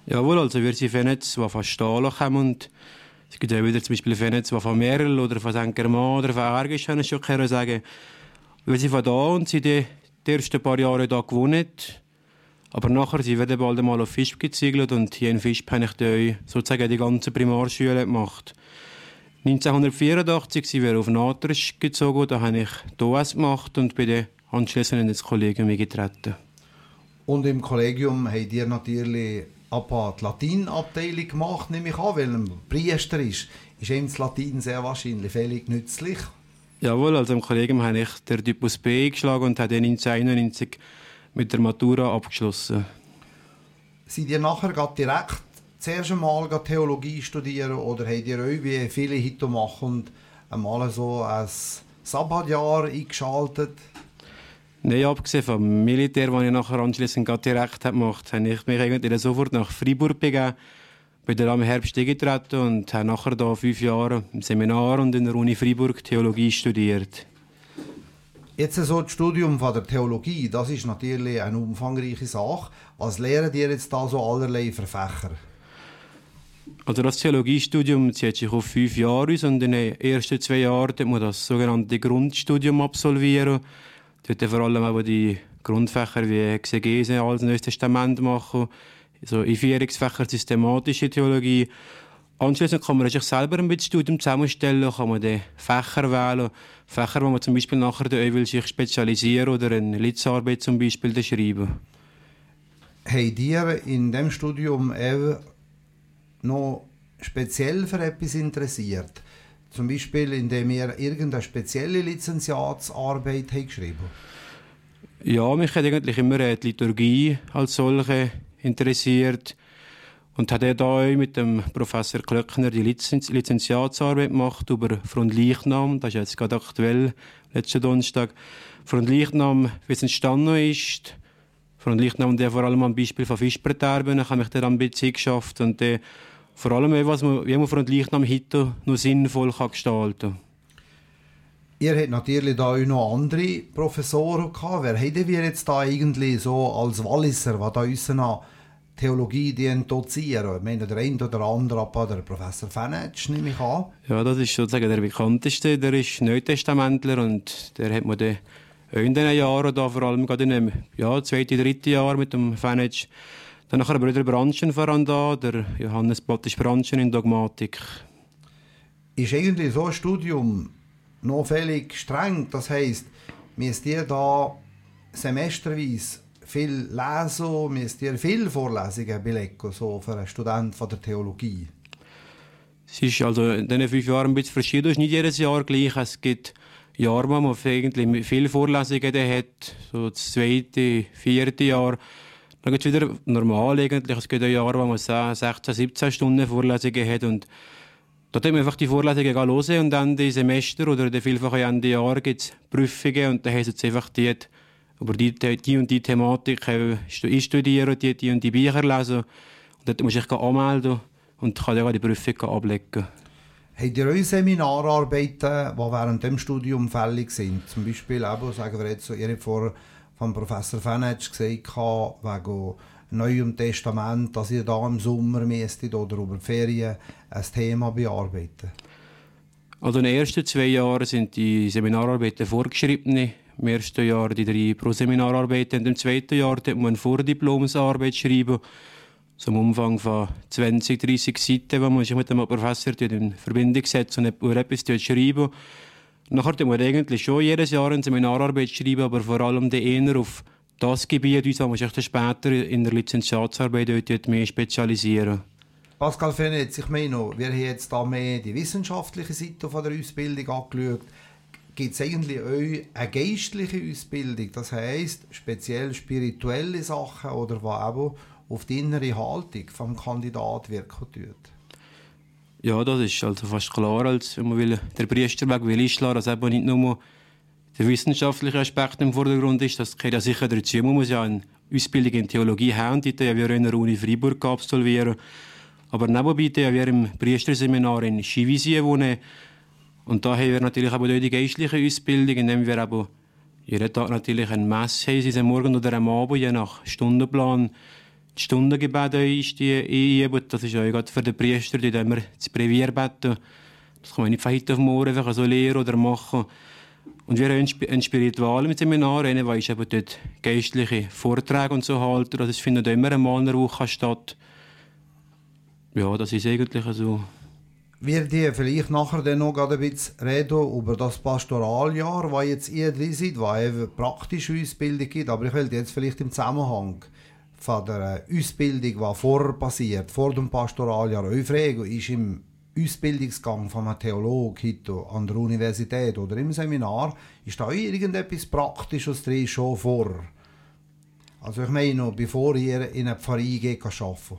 Jawohl, also wir sind Fenetz, die von Stahlen kommen und es gibt auch wieder zum Beispiel Fenetz, die von Merl oder von St. Germain oder von Ergisch, kann ich schon sagen. Wir sind von da und sind die ersten paar Jahre hier gewohnt. Aber nachher sind wir bald einmal auf Visp gezügelt und hier in Visp habe ich dann sozusagen die ganze Primarschule gemacht. 1984 sind wir auf Natrich gezogen, da habe ich DOS gemacht und bin dann anschliessend ins Kollegium eingetreten. Und im Kollegium habt ihr natürlich die Latinabteilung gemacht, nehme ich an, weil ein Priester ist ihm das Latin sehr wahrscheinlich völlig nützlich. Jawohl, also im Kollegium habe ich den Typus B eingeschlagen und habe dann 1991 mit der Matura abgeschlossen. Seid ihr nachher direkt zuerst einmal Theologie studieren oder habt ihr euch, wie viele heute machen, einmal so ein Sabbatjahr eingeschaltet? Nein, abgesehen vom Militär, das ich nachher anschliessend direkt gemacht habe, habe ich mich eigentlich sofort nach Freiburg begeben. Bin dann im Herbst eingetreten und habe nachher da 5 Jahre im Seminar und in der Uni Freiburg Theologie studiert. Jetzt so das Studium von der Theologie, das ist natürlich eine umfangreiche Sache. Was lernt ihr jetzt da so allerlei für Fächer? Also das Theologiestudium zieht sich auf 5 Jahre aus und in den ersten 2 Jahren muss man das sogenannte Grundstudium absolvieren. Dort vor allem auch die Grundfächer wie Exegese, Altes Neues Testament machen, so Einführungsfächer systematische Theologie. Anschließend kann man sich selber ein bisschen Studium zusammenstellen, kann man die Fächer wählen. Fächer, wo man zum Beispiel nachher will sich spezialisieren oder eine Litzarbeit zum Beispiel schreiben. Habt ihr in diesem Studium noch speziell für etwas interessiert? Zum Beispiel, indem ihr irgendeine spezielle Lizenziatsarbeit geschrieben habt? Ja, mich hat eigentlich immer die Liturgie als solche interessiert. Und habe da mit dem Professor Klöckner die Lizenziatsarbeit gemacht über Fronleichnam. Das ist jetzt gerade aktuell, letzten Donnerstag. Fronleichnam, wie es entstanden ist. Fronleichnam, der vor allem am Beispiel von Fischbreterben, habe ich dann ein bisschen geschafft. Und vor allem, wie man Fronleichnam heute noch sinnvoll gestalten kann. Ihr habt natürlich da auch noch andere Professoren gehabt. Wer hätten wir jetzt da eigentlich so als Walliser, der da unsere Theologie dozieren? Ich meine, der eine oder andere, der Professor Fenetsch, nehme ich an. Ja, das ist sozusagen der bekannteste. Der ist Neutestamentler und der hat man dann in diesen Jahren, da vor allem gerade in dem 2., 3. Jahr mit dem Fenetsch, dann nachher Brüder Branschen voran da, der Johannes Baptist Branschen in Dogmatik. Ist eigentlich so ein Studium noch völlig streng? Das heisst, müsst ihr da semesterweise viel lesen, müsst ihr viele Vorlesungen belegen, so für einen Student von der Theologie? Es ist also in diesen 5 Jahren ein bisschen verschieden. Es ist nicht jedes Jahr gleich. Es gibt Jahre, wo man eigentlich viele Vorlesungen hat, so das 2., 4. Jahr. Dann geht es wieder normal eigentlich. Es gibt ein Jahr, wo man 16, 17 Stunden Vorlesungen hat und dort hat man einfach die Vorlesungen hören und dann die Semester oder vielfach Ende Jahr gibt es Prüfungen und dann heisst es einfach über die und die Thematik einstudieren, die und die Bücher lesen und dort muss ich anmelden und kann dann die Prüfung ablegen. Habt ihr euch Seminararbeiten, die während dem Studium fällig sind? Zum Beispiel, sagen wir jetzt, ihr habt vorher vom Professor Fenetsch gesagt, wegen Neuem Testament, dass ihr da im Sommer müsstet oder über die Ferien ein Thema bearbeiten? Also in den ersten 2 Jahren sind die Seminararbeiten vorgeschriebene. Im ersten Jahr die 3 Pro-Seminararbeiten und im zweiten Jahr hat man eine Vordiplomsarbeit schreiben. So im Umfang von 20, 30 Seiten, wo man sich mit dem Professor in Verbindung setzt und etwas schreiben. Nachher muss man eigentlich schon jedes Jahr eine Seminararbeit schreiben, aber vor allem eher auf das Gebiet, wo man sich dann später in der Lizenziatsarbeit mehr spezialisieren. Pascal Fenetz, ich meine, wir haben jetzt da mehr die wissenschaftliche Seite von der Ausbildung angeschaut. Gibt es eigentlich auch eine geistliche Ausbildung, das heisst speziell spirituelle Sachen oder was auch auf die innere Haltung vom Kandidat wirken tut? Ja, das ist also fast klar, als wenn man den Priesterweg einschlagen, dass eben nicht nur der wissenschaftliche Aspekt im Vordergrund ist. Das gehört ja sicher dazu. Man muss ja eine Ausbildung in Theologie haben, die wir in der Uni Freiburg absolvieren. Aber nebenbei haben wir im Priesterseminar in Chivisy wohnen. Und da haben wir natürlich auch die geistliche Ausbildung, indem wir aber jeden Tag natürlich eine Messe haben, sei es am Morgen oder am Abend, je nach Stundenplan. die Stundengebet ist die einüben. Das ist auch gerade für den Priester, die immer das Brevier beten. Das kann man nicht von heute auf morgen einfach so lehren oder machen. Und wir haben ein Spiritual im Seminar, der ist eben dort geistliche Vorträge und so halten. Das findet immer einmal in der Woche statt. Ja, das ist eigentlich so. Wir die vielleicht nachher dann noch ein bisschen reden über das Pastoraljahr, das jetzt ihr drin seid, das eine praktische Ausbildung gibt. Aber ich will jetzt vielleicht im Zusammenhang von der Ausbildung, die vorher passiert, vor dem Pastoraljahr, eure Frage ist im Ausbildungsgang von einem Theologen heute an der Universität oder im Seminar, ist da irgendetwas Praktisches drin schon vor? Also ich meine noch, bevor ihr in eine Pfarrei geht, arbeiten.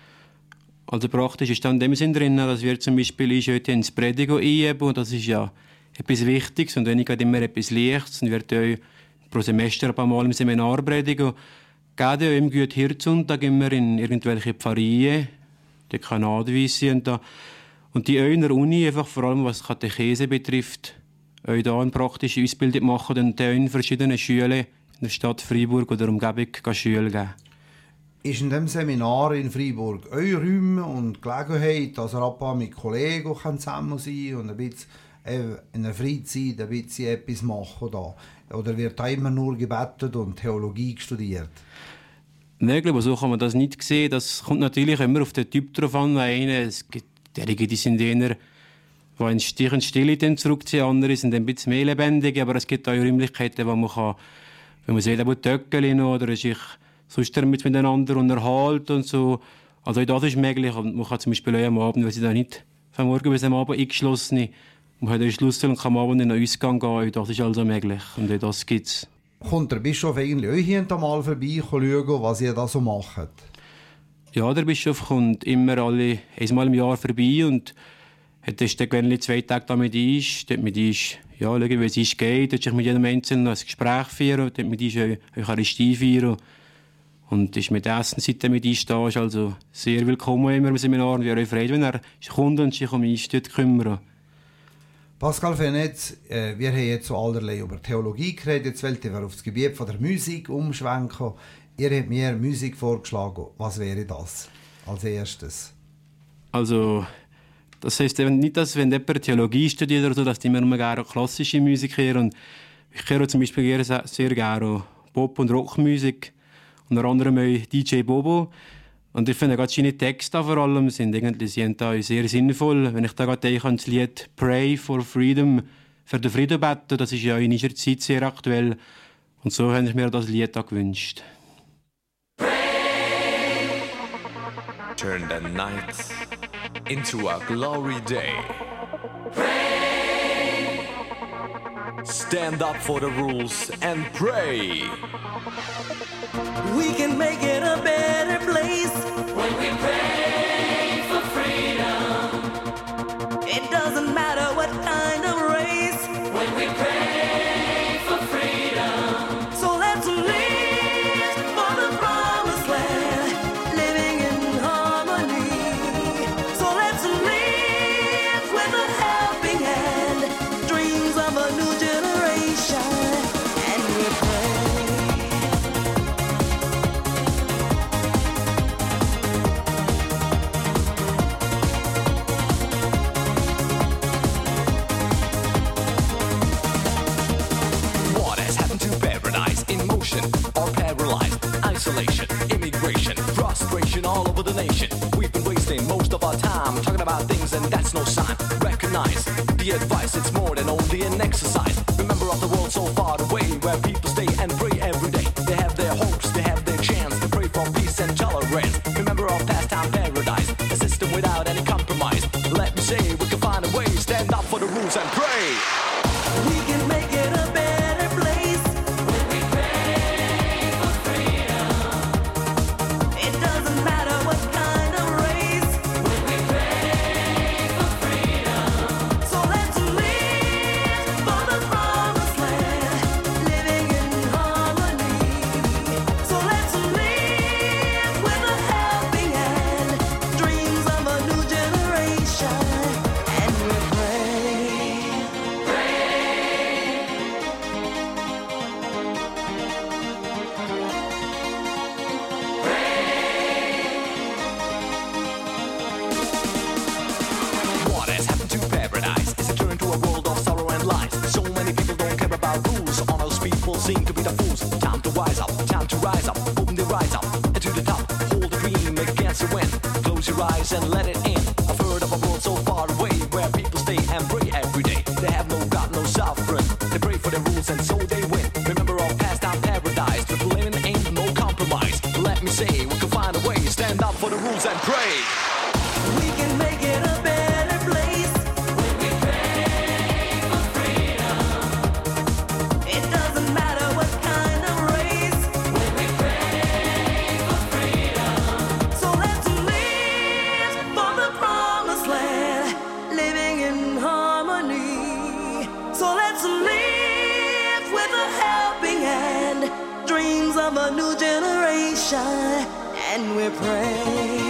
Also praktisch ist dann in dem Sinn drin, dass wir zum Beispiel heute ins Predigen einüben und das ist ja etwas Wichtiges und wenn ich immer etwas Leichtes und wird euch pro Semester ein paar Mal im Seminar predigen. Gerade im Güthirtsonntag immer in irgendwelche Pfarreien, die Kanadweise und da. Und die euch in der Uni, einfach vor allem was Katechese betrifft, euch da eine praktische Ausbildung machen und in verschiedenen Schulen in der Stadt Freiburg oder Umgebung Schule geben. Ist in dem Seminar in Freiburg eure Räume und Gelegenheit, dass ihr ab mit Kollegen zusammen sein und ein bisschen in der Freizeit ein bisschen etwas machen da? Oder wird da immer nur gebetet und Theologie studiert? Nein, ich glaube, so kann man das nicht sehen. Das kommt natürlich immer auf den Typ drauf an. Es gibt derige, die sind eher, die in Stich und Stille zurückziehen, andere sind ein bisschen mehr lebendig, aber es gibt auch Räumlichkeiten, wo man kann, wenn man sieht, Töckeln oder sich sonst miteinander unterhalten und so. Also das ist möglich. Und man kann zum Beispiel auch am Abend, wenn sie da nicht von morgen bis am Abend eingeschlossen ist, man hat einen Schlüssel und kann am Abend in den Ausgang gehen. Das ist also möglich. Und das gibt es. Kommt der Bischof eigentlich euch hier mal vorbei schauen, was ihr da so macht? Ja, der Bischof kommt immer einmal im Jahr vorbei und hat dann, wenn er 2 Tage da mit ist, dort mit ist, ja, schauen, wie es geht, dort sich mit jedem Einzelnen ein Gespräch führen, dort mit ist Eucharistie feiern und ist mit Essen, seit er mit ist da, ist also sehr willkommen immer im Seminar und wir sind frei, wenn er kommt und sich um uns dort kümmern. Pascal Fenetz, wir haben jetzt so allerlei über Theologie geredet, jetzt wollte ich auf das Gebiet von der Musik umschwenken. Ihr habt mir Musik vorgeschlagen. Was wäre das als erstes? Also, das heisst eben nicht, dass wenn jemand Theologie studiert oder so, dass die immer nur gerne klassische Musik hören. Und ich höre zum Beispiel sehr gerne Pop- und Rockmusik. Unter anderem auch DJ Bobo. Und ich finde gerade seine Texte vor allem sind sehr sinnvoll. Wenn ich da gerade denke an das Lied «Pray for Freedom», für den Frieden beten, das ist ja in unserer Zeit sehr aktuell. Und so habe ich mir das Lied auch gewünscht. Turn the night into a glory day. Pray. Stand up for the rules and pray. We can make it a better place when we pray for freedom. It doesn't matter what kind of race when we pray for freedom. So let's live for the promised land, living in harmony. So let's live with a helping hand, dreams of a new generation, and we pray. Or paralyzed, isolation, immigration, frustration all over the nation. We've been wasting most of our time talking about things and that's no sign. Recognize the advice, it's more than only an exercise. Remember of the world so far away where people stay and pray every day. They have their hopes, they have their chance to pray for peace and tolerance. Remember our pastime paradise, a system without any compromise. Let me say we can find a way, stand up for the rules and pray. We can make it a better place when we pray for freedom. It doesn't matter what kind of race when we pray for freedom. So let's live for the promised land, living in harmony. So let's live with a helping hand, dreams of a new generation, and we pray. seem to be the fools. Time to wise up, time to rise up, open the rise up, and to the top, hold the dream against the wind. Close your eyes and let it in. I've heard of a world so far away, where people stay and pray every day. They have no God, no sovereign. They pray for their rules and so they win. Remember our past time paradise, the living ain't no compromise. Let me say, we can find a way, stand up for the rules and pray. We can make it a better place when we pray for freedom. It doesn't matter what kind of race when we pray for freedom. So let's live for the promised land, living in harmony. So let's live with a helping hand, dreams of a new generation, and we pray.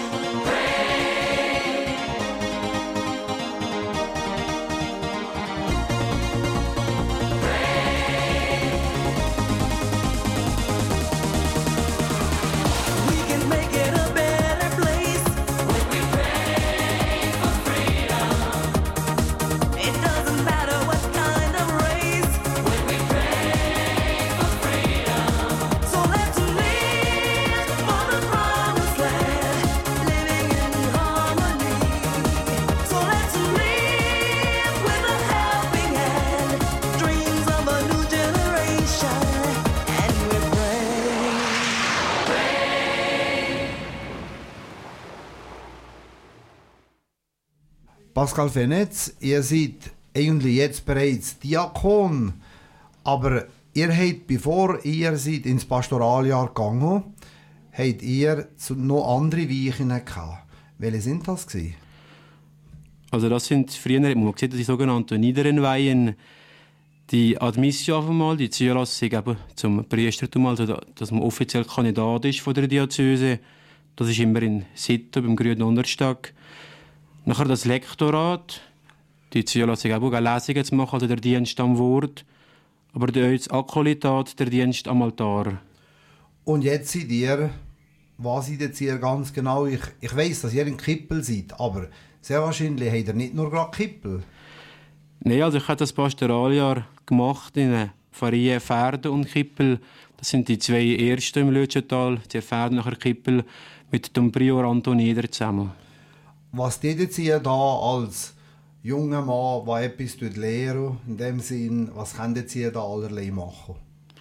Pascal Fenetz, ihr seid eigentlich jetzt bereits Diakon, aber ihr habt, bevor ihr seid ins Pastoraljahr gegangen, habt ihr noch andere Weichen gehabt. Welche sind das gewesen? Also das sind früher, man hat gesehen, die sogenannten niederen Weihen, die Admissio einmal, die Zulassung eben zum Priestertum, also dass man offiziell Kandidat ist von der Diözese. Das ist immer in Sitto, beim Grünen Donnerstag. Nachher das Lektorat, die Zulassung auch Lesungen zu machen, also der Dienst am Wort, aber das Akkolitat, der Dienst am Altar. Und jetzt seid ihr, was seid jetzt ihr ganz genau? Ich weiss, dass ihr in Kippel seid, aber sehr wahrscheinlich habt ihr nicht nur gerade Kippel. Nein, also ich habe das Pastoraljahr gemacht in Pfarrien Verden und Kippel. Das sind die zwei ersten im Lütschental, die Verden nachher Kippel, mit dem Prior Anton Eder zusammen. Was tätet ihr da als junger Mann, der etwas lehren, in dem Sinn, was könntet ihr da allerlei machen?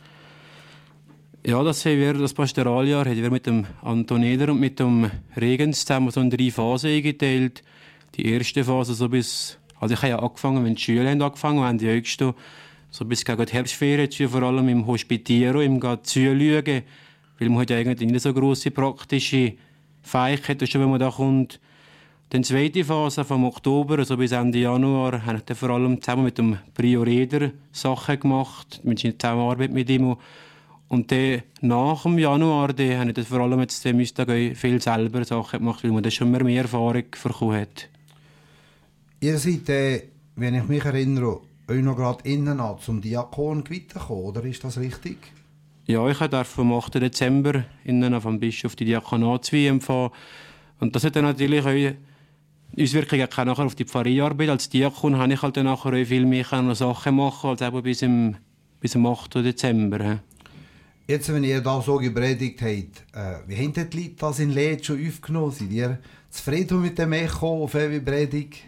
Ja, das Pastoraljahr haben wir mit dem Anton Eder und mit dem Regens zusammen so in 3 Phasen eingeteilt. Die erste Phase so bis, also ich habe ja angefangen, wenn die Schüler haben angefangen, wenn die Jüngsten so bis gegen die Herbstferien, vor allem im Hospitieren, im Zulügen, weil man hat eigentlich nicht so grosse praktische Fähigkeiten, schon wenn man da kommt. Die zweite Phase vom Oktober, also bis Ende Januar, habe ich vor allem zusammen mit dem Prior Eder Sachen gemacht, mit seiner Zusammenarbeit mit ihm. Und dann nach dem Januar habe ich vor allem jetzt viel selber Sachen gemacht, weil man dann schon mehr Erfahrung bekommen hat. Ihr seid, wenn ich mich erinnere, euch noch gerade innen an zum Diakon weitergekommen, oder ist das richtig? Ja, ich durfte am 8. Dezember innen vom Bischof die Diakonatsweihe empfangen. Und das hat dann natürlich auch Auswirkungen nachher auf die Pfarrierarbeit. Als Diakon habe ich halt dann nachher auch viel mehr Sachen machen als eben bis am 8. Dezember. Jetzt, wenn ihr da so gepredigt habt, wie haben die Leute das in Lied schon aufgenommen? Seid ihr zufrieden mit dem Echo auf eure Predigt?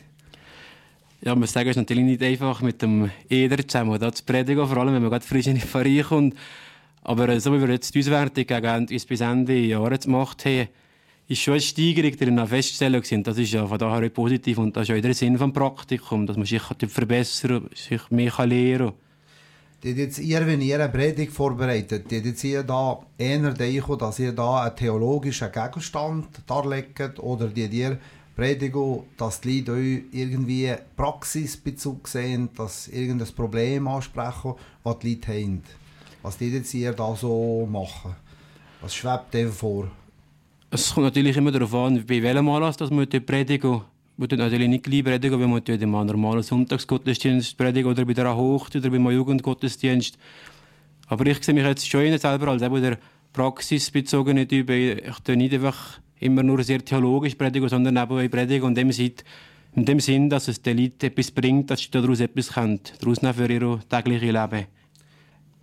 Ja, man sagt, es ist natürlich nicht einfach mit dem Eder zusammen da zu predigen, vor allem wenn man gerade frisch in die Pfarrie kommt. Aber so wie wir jetzt die Auswertung gegen uns bis Ende Jahres gemacht haben, ist schon eine Steigerung darin feststellen gewesen. Das ist ja von daher positiv und das ist auch der Sinn des Praktikums, dass man sich verbessern kann, sich mehr lernen kann. Jetzt ihr, wenn ihr eine Predigt vorbereitet, jetzt ihr da eher denken, dass ihr da einen theologischen Gegenstand darlegt oder ihr predigen, dass die Leute euch irgendwie Praxisbezug sehen, dass irgendein Problem ansprechen, das die Leute haben. Was jetzt ihr da so machen? Was schwebt dir vor? Es kommt natürlich immer darauf an, bei welchem Anlass dass man predigen. Man tut natürlich nicht gleich predigen, wenn man im normalen Sonntagsgottesdienst predigen oder bei der Hochzeit oder beim Jugendgottesdienst. Aber ich sehe mich jetzt schon selber als eben der praxisbezogene Typ. Ich tue nicht einfach immer nur sehr theologisch predigen, sondern eben predigen in dem Sinn, dass es den Leuten etwas bringt, dass sie daraus etwas können, daraus für ihr tägliches Leben.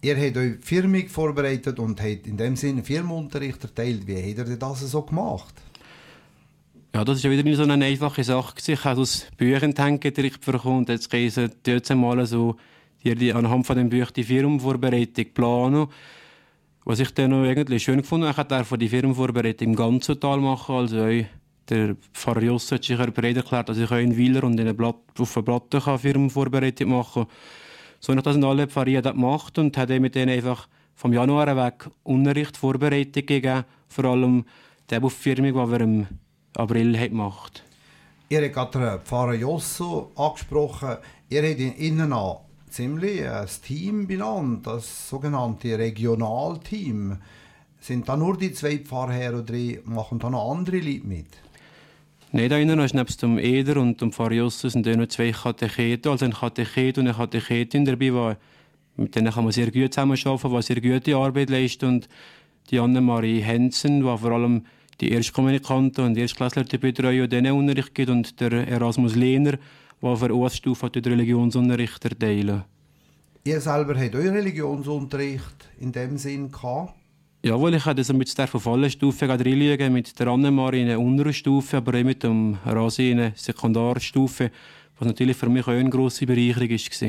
Ihr habt euch die Firmung vorbereitet und habt in dem Sinne Firmenunterricht erteilt. Wie habt ihr das so gemacht? Ja, das ist ja wieder nicht so eine einfache Sache gewesen. Ich habe aus Büchern Denkentrick bekommen und jetzt kann ich dort mal so anhand von dem Buch die Firmenvorbereitung planen. Was ich dann noch irgendwie schön gefunden habe, ich darf die Firmenvorbereitung im ganzen Tal machen. Also der Pfarrer Joss hat sich bereit erklärt, dass ich auch in Wieler und auf der Platte Firmenvorbereitung machen kann. So habe ich das in alle Pfarrien gemacht und habe mit denen einfach vom Januar weg Unterricht, Vorbereitung gegeben. Vor allem die auf die Firmung, die wir im April gemacht haben. Ihr habt gerade den Pfarrer Josso angesprochen. Ihr habt innen an ziemlich ein Team benannt, das sogenannte Regionalteam. Sind da nur die 2 Pfarrherren oder machen da noch andere Leute mit? Nein, da innen ist nebst dem Eder und dem Pfarrer Josso sind noch 2 Katecheten, also ein Katechet und eine Katechetin dabei, mit denen kann man sehr gut zusammenarbeiten, die sehr gute Arbeit leisten. Und die Annemarie Hensen, die vor allem die Erstkommunikanten und Erstklässler betreuen und denen Unterricht gibt, und der Erasmus Lehner, der auf der OS-Stufe den Religionsunterricht erteilen. Ihr selber habt euren Religionsunterricht in dem Sinn gehabt? Jawohl, ich hatte das mit der auf allen Stufen reinschauen, mit der Annemarie in einer unteren Stufe, aber auch mit dem Rasi in einer Sekundarstufe, was natürlich für mich auch eine grosse Bereicherung war.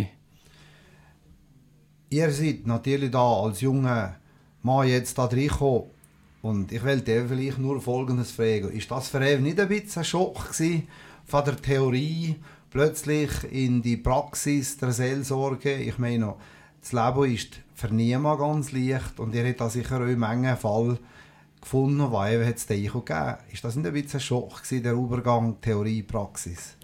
Ihr seid natürlich da als junger Mann jetzt da reingekommen. Und ich wollte vielleicht nur Folgendes fragen. Ist das für euch nicht ein bisschen ein Schock gewesen, von der Theorie plötzlich in die Praxis der Seelsorge? Ich meine, das Leben ist für niemanden ganz leicht und ihr habt da sicher auch in Menge Fall gefunden, wo es das Echo gegeben. Ist das nicht ein bisschen ein Schock gewesen, der Übergang Theorie-Praxis?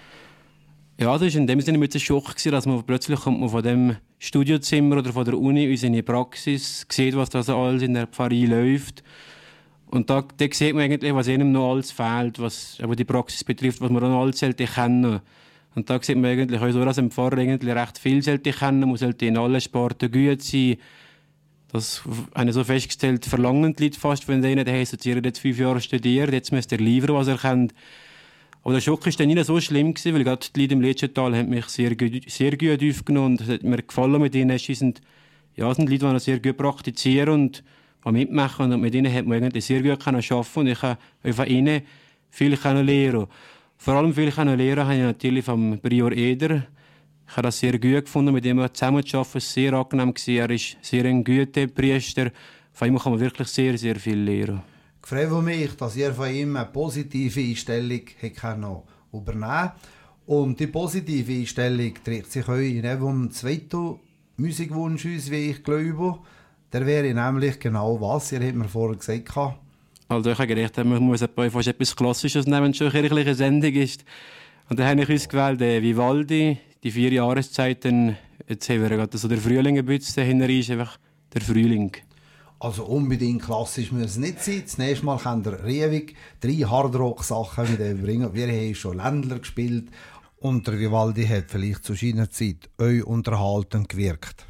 Ja, das war in dem Sinne ein Schock, dass man plötzlich kommt man von dem Studiozimmer oder von der Uni in seine Praxis, sieht, was da so alles in der Pfarrei läuft. Und da sieht man eigentlich, was einem noch alles fehlt, was aber die Praxis betrifft, was man dann alles sollte kennen. Und da sieht man eigentlich auch so, dass ein Pfarrer eigentlich recht viel sollte kennen, man sollte in allen Sporten gut sein. Das habe ich so festgestellt, verlangen die Leute fast von denen, die haben jetzt 5 Jahre studiert, jetzt müsst ihr liefern, was ihr kennt. Aber der Schock war dann nicht so schlimm, weil gerade die Leute im letzten Tal haben mich sehr gut aufgenommen und es hat mir gefallen mit ihnen. Sie sind Leute, die sehr gut praktizieren und mitmachen, und mit ihnen hat man eigentlich sehr gut arbeiten und ich habe von ihnen viel lernen. Vor allem viel lernen habe ich natürlich vom Prior Eder. Ich habe das sehr gut gefunden, mit ihm zusammenzuarbeiten. Es war sehr angenehm. Er ist sehr ein guter Priester. Von ihm kann man wirklich sehr, sehr viel lernen. Ich freue mich, dass ihr von ihm eine positive Einstellung übernehmen könnt. Und die positive Einstellung trägt sich euch in einem zweiten Musikwunsch aus, wie ich glaube. Der wäre nämlich genau was, ihr habt mir vorher gesagt. Also ich habe gedacht, man muss fast etwas Klassisches nehmen, wenn es schon eine kirchliche Sendung ist. Und dann habe ich ausgewählt Vivaldi, die 4 Jahreszeiten. Jetzt haben wir gerade so der Frühling ein bisschen, dahinter ist einfach der Frühling. Also unbedingt klassisch muss es nicht sein. Das nächste Mal könnt ihr ewig 3 Hardrock-Sachen mit ihm bringen. Wir haben schon Ländler gespielt und der Vivaldi hat vielleicht zu seiner Zeit euch unterhaltend gewirkt.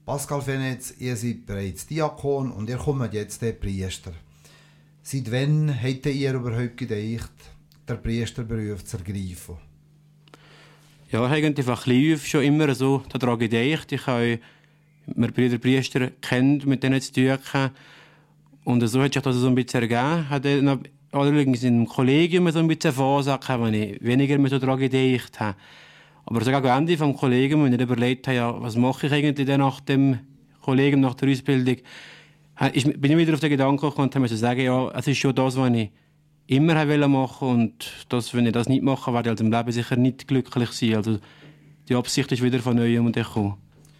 Pascal Fenetz, ihr seid bereits Diakon und ihr kommt jetzt der Priester. Seit wann hättet ihr überhaupt gedacht, den Priesterberuf zu ergreifen? Ja, eigentlich einfach schon immer so daran gedacht. Ich habe mir Priester kennt, mit denen zu tun gehabt. Und so hat sich das so ein bisschen ergeben. Ich hatte allerdings im Kollegium so ein bisschen Phase gehabt, wenn ich weniger mehr so daran gedacht habe. Aber sogar am Ende des Kollegiums, wenn ich überlegt habe, ja, was mache ich eigentlich dann nach dem Kollegium, nach der Ausbildung, bin ich wieder auf den Gedanken gekommen und habe mir sagen, ja, es ist schon das, was ich immer machen wollte. Und das, wenn ich das nicht mache, werde ich also im Leben sicher nicht glücklich sein. Also die Absicht ist wieder von neuem gekommen.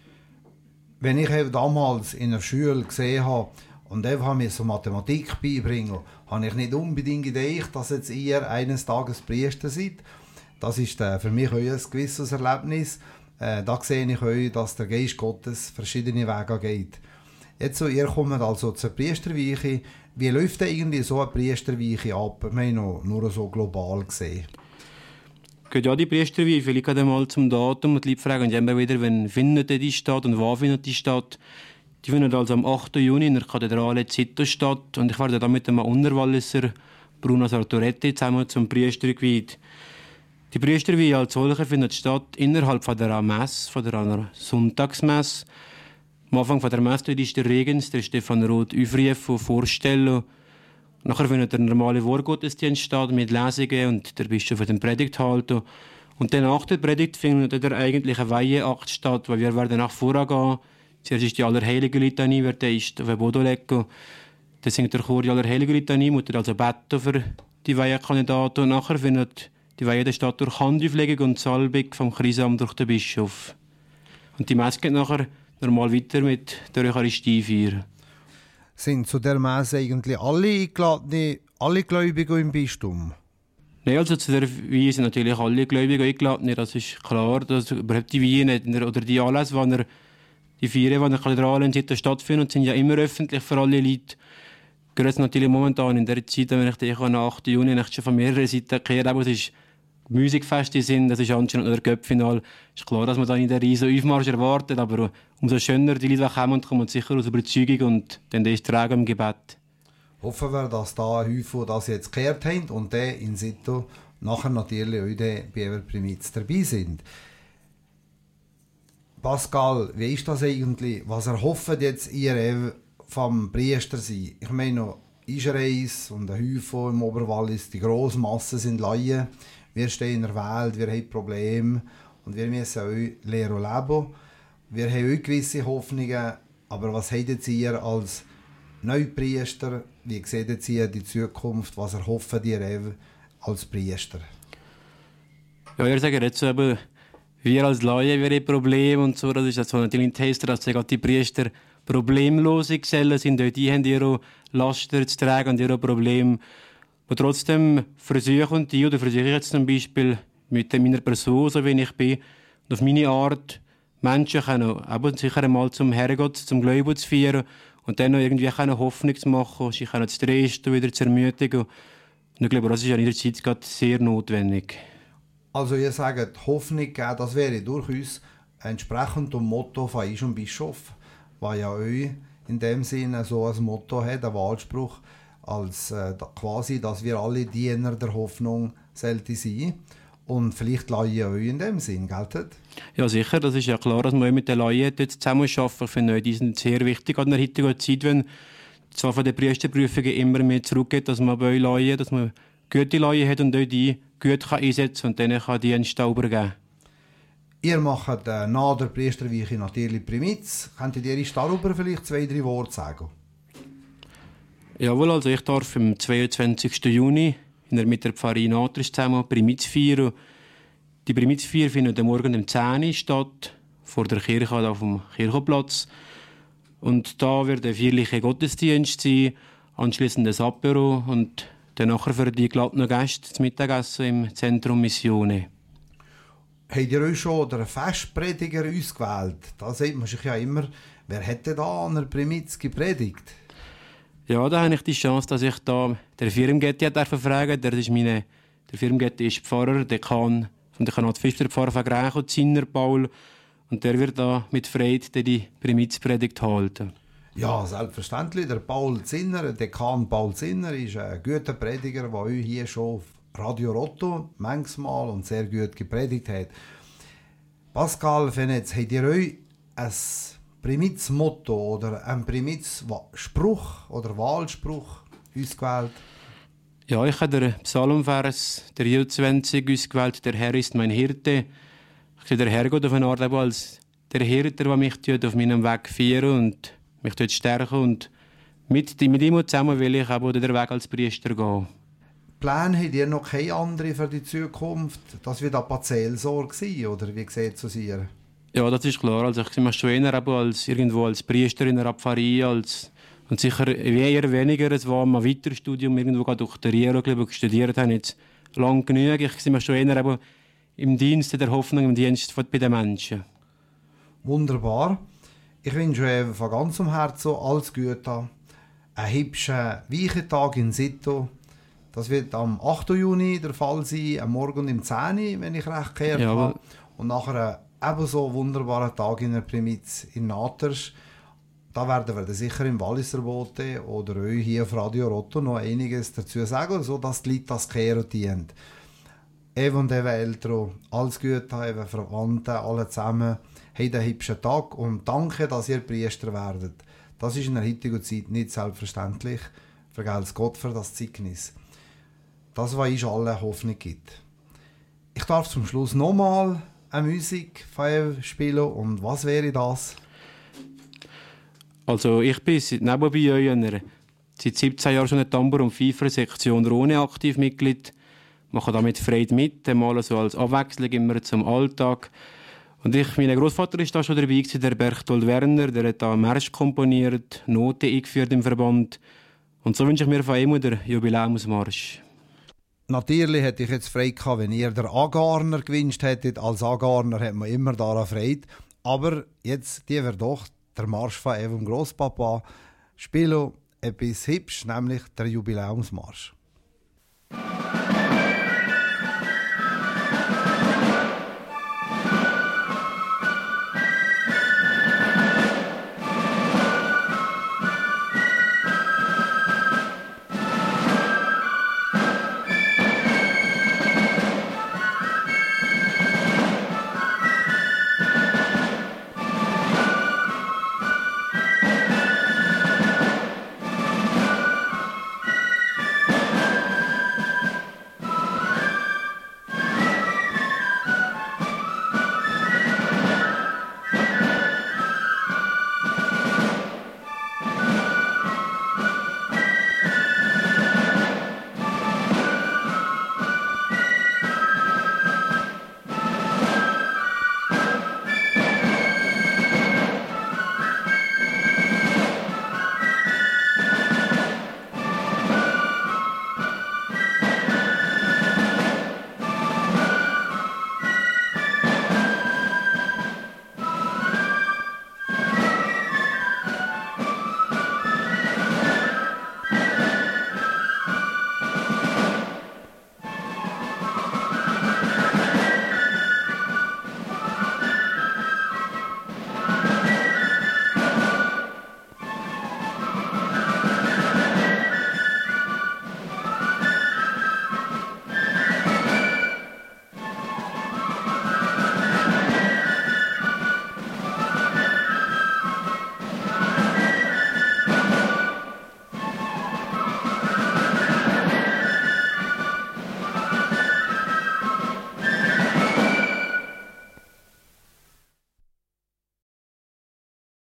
Wenn ich damals in der Schule gesehen habe und einfach mir so Mathematik beibringen, habe ich nicht unbedingt gedacht, dass jetzt ihr eines Tages Priester seid. Das ist für mich auch ein gewisses Erlebnis. Da sehe ich euch, dass der Geist Gottes verschiedene Wege geht. Jetzt so, ihr kommt also zur Priesterweiche. Wie läuft denn irgendwie so eine Priesterweiche ab? Ich meine, nur so global gesehen. Geht ja die Priesterweihe, vielleicht gerade mal zum Datum und die Leute fragen immer wieder, wann findet die statt und wo findet die statt. Die findet also am 8. Juni in der Kathedrale Zito statt und ich werde da mit dem Unterwalliser Bruno Sartoretti zusammen zum Priester geweiht. Die Priesterweihe als solche findet statt innerhalb von der Messe, von der Sonntagsmesse. Am Anfang der Messe ist der Regens, der Stefan Roth aufrufen und vorstellen. Nachher findet der normale Wortgottesdienst statt mit Lesungen und der Bischof wird den Predigt halten. Und dann nach der Predigt findet der eigentliche Weiheakt statt, weil wir werden nach vorgehen. Zuerst ist die Allerheiligen Litanie, wer der ist auf den Boden legen. Dann singt der Chor die Allerheiligen Litanie, muss also beten für die Weihekandidaten. Und nachher findet die Weihe statt durch Handauflegung und Salbung vom Chrisam durch den Bischof. Und die Messe geht nachher normal weiter mit der Eucharistiefeier. Sind zu der Messe eigentlich alle Gläubigen im Bistum? Nein, also zu der Weihe sind natürlich alle Gläubigen eingeladen. Das ist klar, dass überhaupt die Weihe oder die Anlässe, die Feiern, die in der Kathedrale in Zito stattfinden, sind ja immer öffentlich für alle Leute. Gerade natürlich momentan in der Zeit, wenn ich denke, am 8. Juni schon von mehreren Seiten gehört habe, es ist Musikfeste sind, das ist anscheinend der Cup-Final. Ist klar, dass man da nicht einen riesen Aufmarsch erwartet, aber umso schöner die Leute kommen sicher aus Überzeugung und dann ist Tragen im Gebet. Hoffen wir, dass da Häufig das jetzt gekehrt haben und dann in Zito nachher natürlich auch bei Ever Primiz dabei sind. Pascal, wie ist das eigentlich? Was erhofft jetzt ihr vom Priester sein? Ich meine, Ischereis und ein Häufig im Oberwallis, die grosse Masse sind Laien. Wir stehen in der Welt, wir haben Probleme und wir müssen auch lernen leben. Wir haben auch gewisse Hoffnungen, aber was habt ihr als Neupriester? Wie seht ihr die Zukunft? Was erhoffen ihr als Priester? Ja, ich sage jetzt eben, wir als Laien, wir haben Probleme und so. Das ist also natürlich ein Test, dass die Priester problemlose Gesellen sind. Die haben ihre Laster zu tragen und ihre Probleme. Aber trotzdem versuche ich jetzt zum Beispiel mit meiner Person, so wie ich bin, und auf meine Art Menschen können, sicher einmal zum Herrgott, zum Glauben zu führen und dann noch irgendwie Hoffnung zu machen, sich zu trösten, wieder zu ermutigen. Und ich glaube, das ist in dieser Zeit gerade sehr notwendig. Also ihr sagt, Hoffnung geben, das wäre durchaus entsprechend dem Motto von Isch und Bischof, weil ja euch in dem Sinne so ein Motto hat, ein Wahlspruch, als quasi, dass wir alle Diener der Hoffnung sollten sein. Und vielleicht Laien auch in dem Sinn, geltet? Ja, sicher. Das ist ja klar, dass man mit den Laien zusammenarbeiten. Ich finde, die sind sehr wichtig an der heutigen Zeit, wenn zwar von den Priesterprüfungen immer mehr zurückgeht, dass man bei Laien, dass man gute Laien hat und auch die gut einsetzen kann und denen kann Dienst übergeben. Ihr macht nach der Priesterweiche natürlich Primiz. Könntet ihr darüber vielleicht 2-3 Worte sagen? Jawohl, also ich darf am 22. Juni mit der Pfarrerin Natris zusammen Primiz feiern. Die Primizfeier findet morgen um 10 Uhr statt, vor der Kirche auf dem Kirchenplatz. Und da wird ein feierlicher Gottesdienst sein, anschliessend ein Apero und dann nachher für die geladenen Gäste das Mittagessen im Zentrum Missione. Habt ihr euch schon einen Festprediger ausgewählt? Da sieht man sich ja immer, wer hätte da an der Primiz gepredigt? Ja, da habe ich die Chance, dass ich da der Firmgetti fragen darf. Der Firmgetti ist Pfarrer, Dekan vom Dekanat Pfister, Pfarrer von Grächo, Zinner, Paul. Und der wird da mit Freude die Primizpredigt halten. Ja, selbstverständlich. Der Paul Zinner, der Dekan Paul Zinner, ist ein guter Prediger, der euch hier schon auf Radio Rotto manchmal und sehr gut gepredigt hat. Pascal Fenetz, habt ihr euch ein Primizmotto oder ein Primizspruch oder Wahlspruch ausgewählt? Ja, ich habe den Psalmvers, der 20 ausgewählt, «Der Herr ist mein Hirte». Ich sehe, der Herr geht auf eine Art als der Hirte, der mich auf meinem Weg führen und mich stärken. Und mit ihm zusammen will ich auch den Weg als Priester gehen. Pläne habt ihr noch keine andere für die Zukunft? Das wird eine Parzellsorge sein, oder wie sieht es aus ihr? Ja, das ist klar. Also ich sehe mich schon eher als Priester in einer Pfarrerie, und sicher eher weniger ein Weiterstudium irgendwo doktorieren, glaube ich, studiert habe jetzt lang genug. Ich sehe mich schon eher im Dienst der Hoffnung, im Dienst bei den Menschen. Wunderbar. Ich wünsche euch von ganzem Herzen alles Gute. Einen hübschen, weichen Tag in Sito. Das wird am 8. Juni der Fall sein, am Morgen um 10 Uhr, wenn ich recht gehört habe. Und nachher einen ebenso wunderbaren Tag in der Primiz in Naters. Da werden wir sicher im Walliser Bote oder euch hier auf Radio Rotto noch einiges dazu sagen, sodass die Leute das Kehren dienen. Und Eltern, alles Gute, Verwandte, alle zusammen, habt einen hübschen Tag und danke, dass ihr Priester werdet. Das ist in der heutigen Zeit nicht selbstverständlich. Vergelt's Gott für das Zeugnis. Das, was uns allen Hoffnung gibt. Ich darf zum Schluss nochmal eine Musik spielen. Und was wäre das? Also ich bin nebenbei euch seit 17 Jahren schon in der Tambour- und Pfeifer-Sektion Rhone aktiv Mitglied. Mache damit Freude mit, mal so als Abwechslung immer zum Alltag. Und mein Großvater ist da schon dabei gewesen, der Berchtold Werner, der hat da Marsch komponiert, Noten eingeführt im Verband. Und so wünsche ich mir von ihm den Jubiläumsmarsch. Natürlich hätte ich jetzt Freude gehabt, wenn ihr der Agarner gewünscht hättet. Als Agarner hat man immer daran Freude. Aber jetzt, die wäre doch der Marsch von Evum Grosspapa. Spielen etwas hübsch, nämlich der Jubiläumsmarsch.